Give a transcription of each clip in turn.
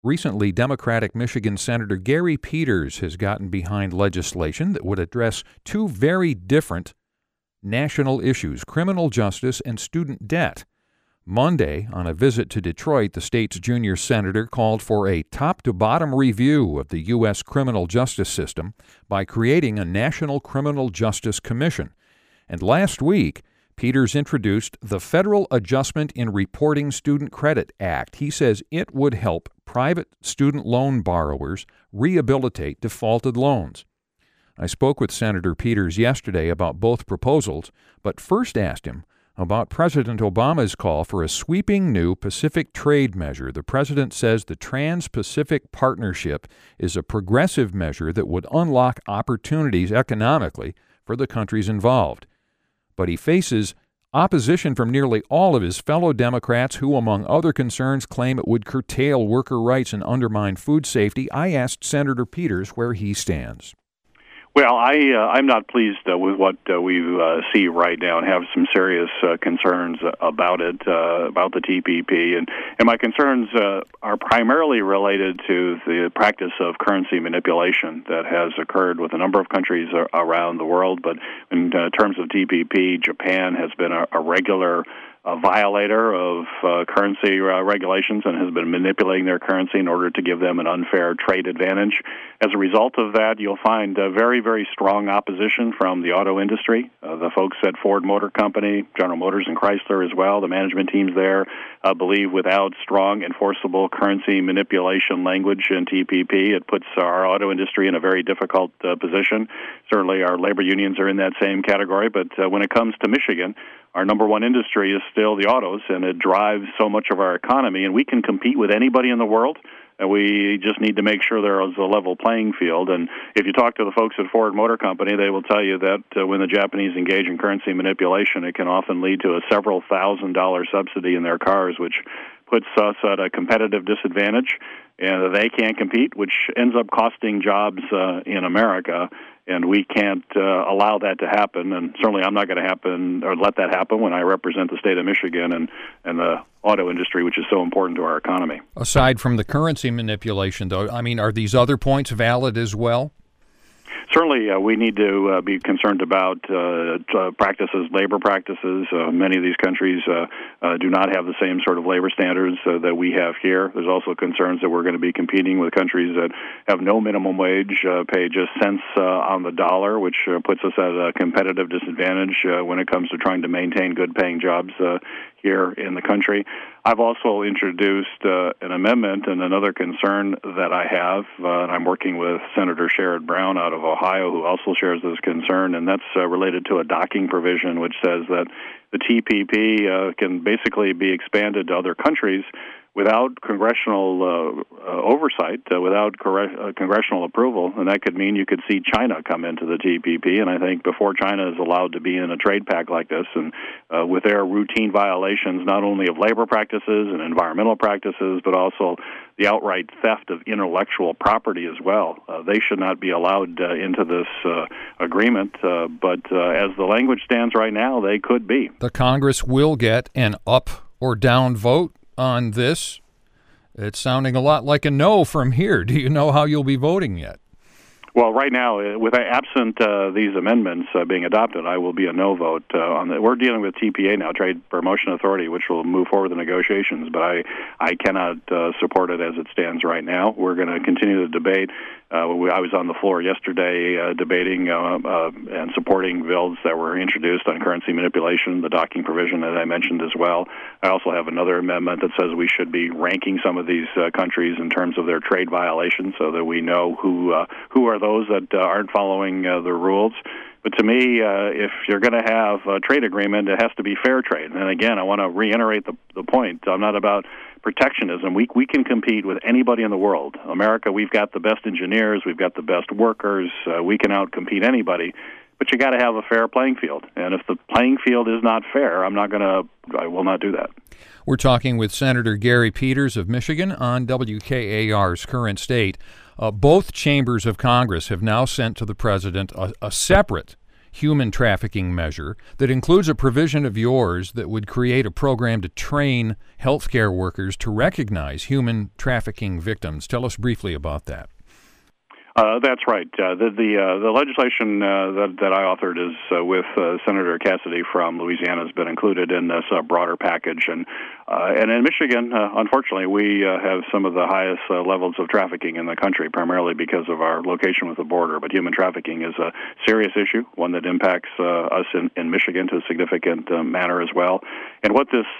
Recently, Democratic Michigan Senator Gary Peters has gotten behind legislation that would address two very different national issues: criminal justice and student debt. Monday, on a visit to Detroit, the state's junior senator called for a top-to-bottom review of the U.S. criminal justice system by creating a National Criminal Justice Commission. And last week, Peters introduced the Federal Adjustment in Reporting Student Credit Act. He says it would help private student loan borrowers rehabilitate defaulted loans. I spoke with Senator Peters yesterday about both proposals, but first asked him about President Obama's call for a sweeping new Pacific trade measure. The president says the Trans-Pacific Partnership is a progressive measure that would unlock opportunities economically for the countries involved. But he faces opposition from nearly all of his fellow Democrats who, among other concerns, claim it would curtail worker rights and undermine food safety. I asked Senator Peters where he stands. Well, I'm not pleased with what we see right now, and have some serious concerns about it, about the TPP, and my concerns are primarily related to the practice of currency manipulation that has occurred with a number of countries around the world. But in terms of TPP, Japan has been a regular violator of currency regulations and has been manipulating their currency in order to give them an unfair trade advantage. As a result of that, you'll find very, very strong opposition from the auto industry. The folks at Ford Motor Company, General Motors, and Chrysler as well, the management teams there, believe without strong enforceable currency manipulation language in TPP, it puts our auto industry in a very difficult position. Certainly our labor unions are in that same category, but when it comes to Michigan, our number one industry is still the autos, and it drives so much of our economy, and we can compete with anybody in the world. And we just need to make sure there is a level playing field. And if you talk to the folks at Ford Motor Company, they will tell you that when the Japanese engage in currency manipulation, it can often lead to a several $1,000 subsidy in their cars, which puts us at a competitive disadvantage, and they can't compete, which ends up costing jobs in America. And we can't allow that to happen, and certainly I'm not going to let that happen when I represent the state of Michigan and the auto industry, which is so important to our economy. Aside from the currency manipulation, though, I mean, are these other points valid as well? Certainly, we need to be concerned about practices, labor practices. Many of these countries do not have the same sort of labor standards that we have here. There's also concerns that we're going to be competing with countries that have no minimum wage, pay just cents on the dollar, which puts us at a competitive disadvantage when it comes to trying to maintain good-paying jobs here in the country. I've also introduced an amendment and another concern that I have, and I'm working with Senator Sherrod Brown out of Ohio, who also shares this concern, and that's related to a docking provision which says that the TPP can basically be expanded to other countries without congressional oversight, without congressional approval, and that could mean you could see China come into the TPP. And I think before China is allowed to be in a trade pact like this, and with their routine violations not only of labor practices and environmental practices, but also the outright theft of intellectual property as well, they should not be allowed into this agreement. But as the language stands right now, they could be. The Congress will get an up or down vote on this. It's sounding a lot like a no from here. Do you know how you'll be voting yet? Well, right now, with absent these amendments being adopted, I will be a no vote on that. We're dealing with TPA now, Trade Promotion Authority, which will move forward the negotiations, but I cannot support it as it stands right now. We're going to continue the debate. I was on the floor yesterday debating and supporting bills that were introduced on currency manipulation, the docking provision that I mentioned as well. I also have another amendment that says we should be ranking some of these countries in terms of their trade violations so that we know who are those that aren't following the rules. But to me, if you're going to have a trade agreement, it has to be fair trade. And again, I want to reiterate the point. I'm not about protectionism. We can compete with anybody in the world. America, we've got the best engineers, we've got the best workers, we can outcompete anybody. But you got to have a fair playing field. And if the playing field is not fair, I will not do that. We're talking with Senator Gary Peters of Michigan on WKAR's Current State. Both chambers of Congress have now sent to the president a separate human trafficking measure that includes a provision of yours that would create a program to train healthcare workers to recognize human trafficking victims. Tell us briefly about that. That's right. The legislation that I authored is with Senator Cassidy from Louisiana has been included in this broader package, and in Michigan, unfortunately, we have some of the highest levels of trafficking in the country, primarily because of our location with the border. But human trafficking is a serious issue, one that impacts us in Michigan to a significant manner as well. And what this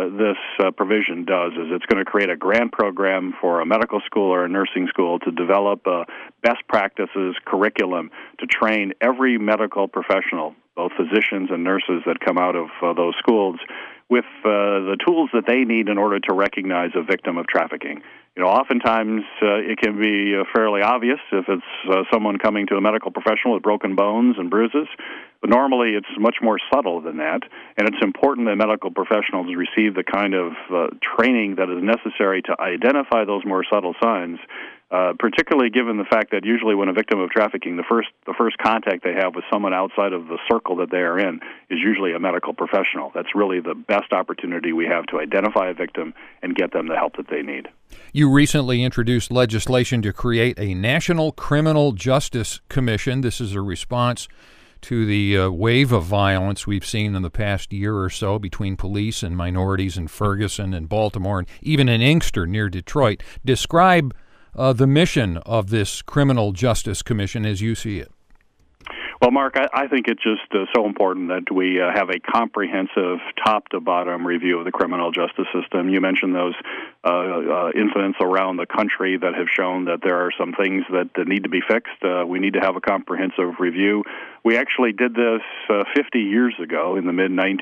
provision does is it's going to create a grant program for a medical school or a nursing school to develop best practices curriculum to train every medical professional, both physicians and nurses that come out of those schools, with the tools that they need in order to recognize a victim of trafficking. You know, oftentimes it can be fairly obvious if it's someone coming to a medical professional with broken bones and bruises, but normally it's much more subtle than that, and it's important that medical professionals receive the kind of training that is necessary to identify those more subtle signs, particularly given the fact that usually when a victim of trafficking, the first contact they have with someone outside of the circle that they are in is usually a medical professional. That's really the best opportunity we have to identify a victim and get them the help that they need. You recently introduced legislation to create a National Criminal Justice Commission. This is a response to the wave of violence we've seen in the past year or so between police and minorities in Ferguson and Baltimore and even in Inkster near Detroit. Describe the mission of this Criminal Justice Commission as you see it. Well, Mark, I think it's just so important that we have a comprehensive top-to-bottom review of the criminal justice system. You mentioned those incidents around the country that have shown that there are some things that need to be fixed. We need to have a comprehensive review. We actually did this 50 years ago in the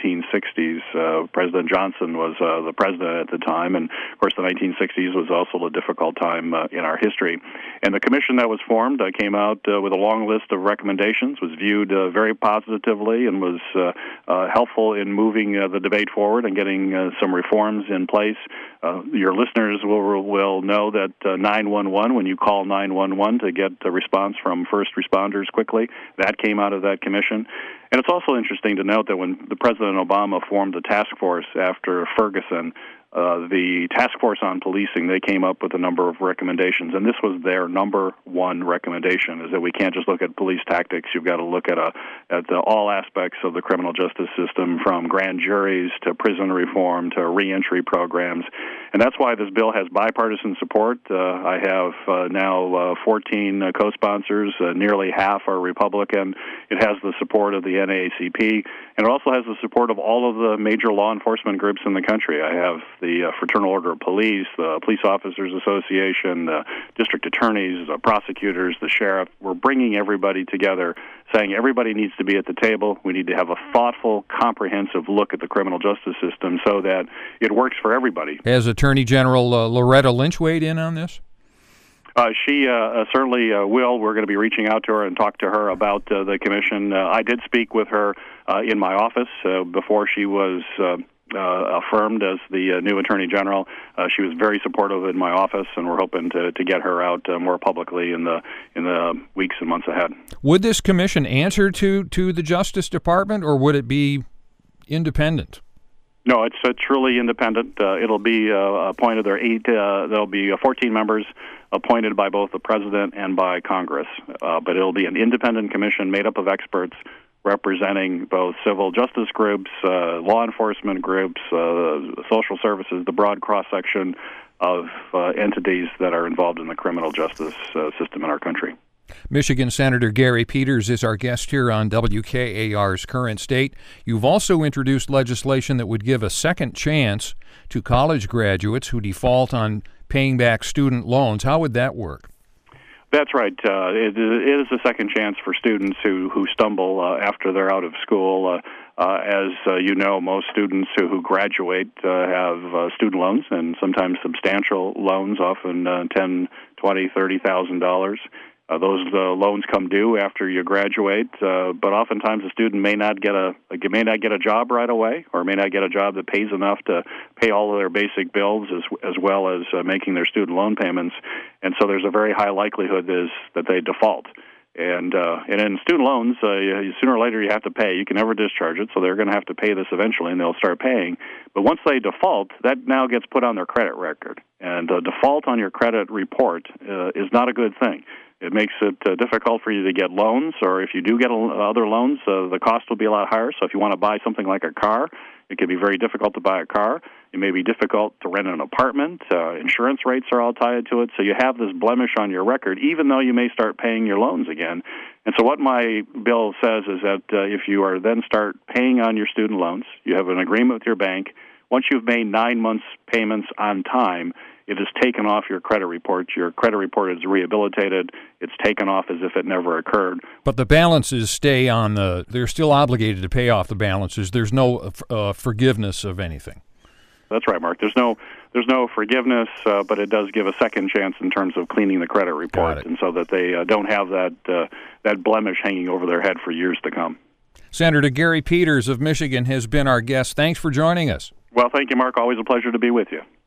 mid-1960s. President Johnson was the president at the time, and, of course, the 1960s was also a difficult time in our history. And the commission that was formed came out with a long list of recommendations, was viewed very positively, and was helpful in moving the debate forward and getting some reforms in place. Your listeners will know that 911, when you call 911 to get a response from first responders quickly, that came out of that commission. And it's also interesting to note that when the President Obama formed the task force after Ferguson, the task force on policing, they came up with a number of recommendations, and this was their number one recommendation, is that we can't just look at police tactics. You've got to look at all aspects of the criminal justice system, from grand juries to prison reform to reentry programs. And that's why this bill has bipartisan support. I have now 14 co-sponsors. Nearly half are Republican. It has the support of the NAACP, and it also has the support of all of the major law enforcement groups in the country. I have the Fraternal Order of Police, the Police Officers Association, the district attorneys, the prosecutors, the sheriff. We're bringing everybody together, saying everybody needs to be at the table. We need to have a thoughtful, comprehensive look at the criminal justice system so that it works for everybody. Has Attorney General Loretta Lynch weighed in on this? She certainly will. We're going to be reaching out to her and talk to her about the commission. I did speak with her in my office before she was affirmed as the new Attorney General. She was very supportive in my office, and we're hoping to get her out more publicly in the weeks and months ahead. Would this commission answer to the Justice Department, or would it be independent? No, it's truly independent. It'll be appointed. There'll be 14 members appointed by both the President and by Congress, but it'll be an independent commission made up of experts representing both civil justice groups, law enforcement groups, social services, the broad cross-section of entities that are involved in the criminal justice system in our country. Michigan Senator Gary Peters is our guest here on WKAR's Current State. You've also introduced legislation that would give a second chance to college graduates who default on paying back student loans. How would that work? That's right. It is a second chance for students who stumble after they're out of school. As you know, most students who graduate have student loans, and sometimes substantial loans, often $10,000, $20,000, $30,000. Those loans come due after you graduate, but oftentimes a student may not get a job right away, or may not get a job that pays enough to pay all of their basic bills as well as making their student loan payments, and so there's a very high likelihood that they default. And in student loans, sooner or later you have to pay. You can never discharge it, so they're going to have to pay this eventually, and they'll start paying. But once they default, that now gets put on their credit record. And default on your credit report is not a good thing. It makes it difficult for you to get loans, or if you do get other loans, the cost will be a lot higher. So if you want to buy something like a car, it can be very difficult to buy a car. It may be difficult to rent an apartment. Insurance rates are all tied to it. So you have this blemish on your record, even though you may start paying your loans again. And so what my bill says is that if you are then start paying on your student loans, you have an agreement with your bank. Once you've made 9 months payments on time, it is taken off your credit report. Your credit report is rehabilitated. It's taken off as if it never occurred. But the balances stay on they're still obligated to pay off the balances. There's no forgiveness of anything. That's right, Mark. There's no forgiveness, but it does give a second chance in terms of cleaning the credit report, and so that they don't have that blemish hanging over their head for years to come. Senator Gary Peters of Michigan has been our guest. Thanks for joining us. Well, thank you, Mark. Always a pleasure to be with you.